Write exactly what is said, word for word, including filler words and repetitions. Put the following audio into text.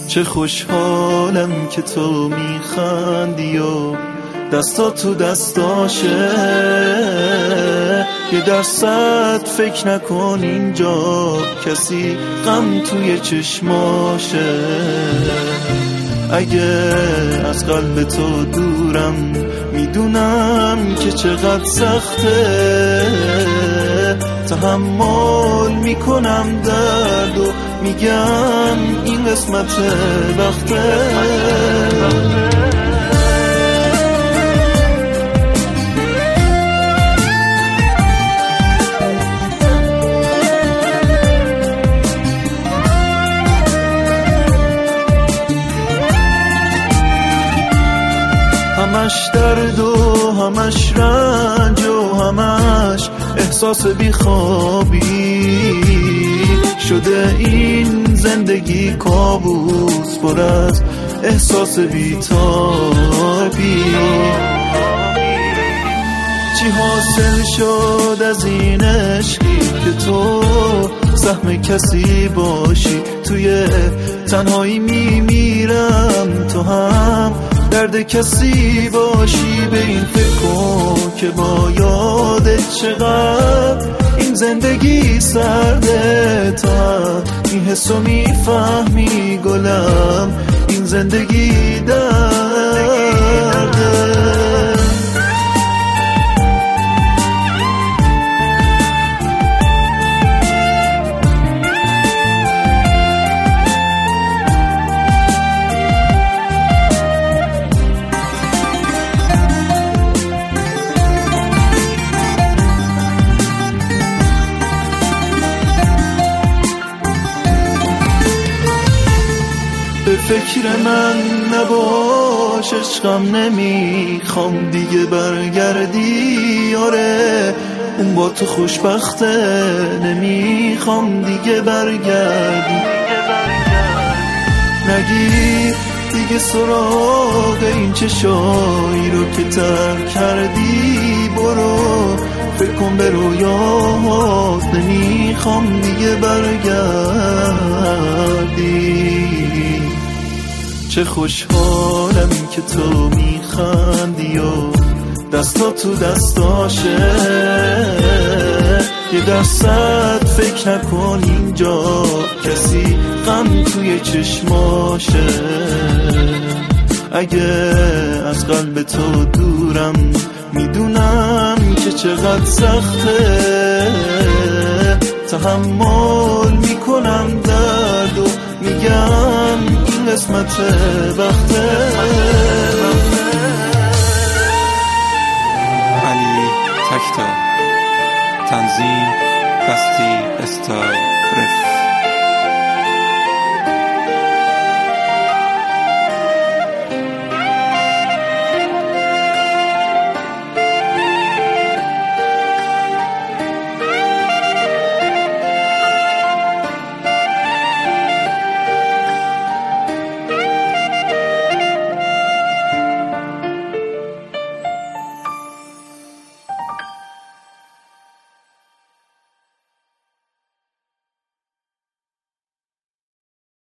چه خوشحالم که تو میخندی و دستا تو دستاشه، یه درصد فکر نکن اینجا کسی غم توی چشماشه. اگه از قلب تو دورم میدونم که چقدر سخته، تحمل میکنم درد و میگم این قسمت وقته. همش درد و همش رنج و همش احساس بیخوابی شده، این زندگی کابوس پر از احساس بیتابی. چی حاصل شد از این عشقی که تو سهم کسی باشی؟ توی تنهایی میمیرم تو هم درد کسی باشی. به این فکر کن که با یادت چقدر این زندگی سرده، تا این حسو میفهمی گلم این زندگی درده. به فکر من نباش عشقم، نمیخوام دیگه برگردی. آره اون با تو خوشبخته، نمیخوام دیگه برگردی. نگیر دیگه سراغ این چشایی رو که ترک کردی، برو فکر کن به رویاهات، نمیخوام دیگه برگردی. چه خوشحالم که تو میخندی و دستا تو دستاشه، یه درصد فکر نکن اینجا کسی غم توی چشماشه. اگه از قلب تو دورم میدونم که چقدر سخته، تحمل میکنم درد و میگم این قسمت وقته.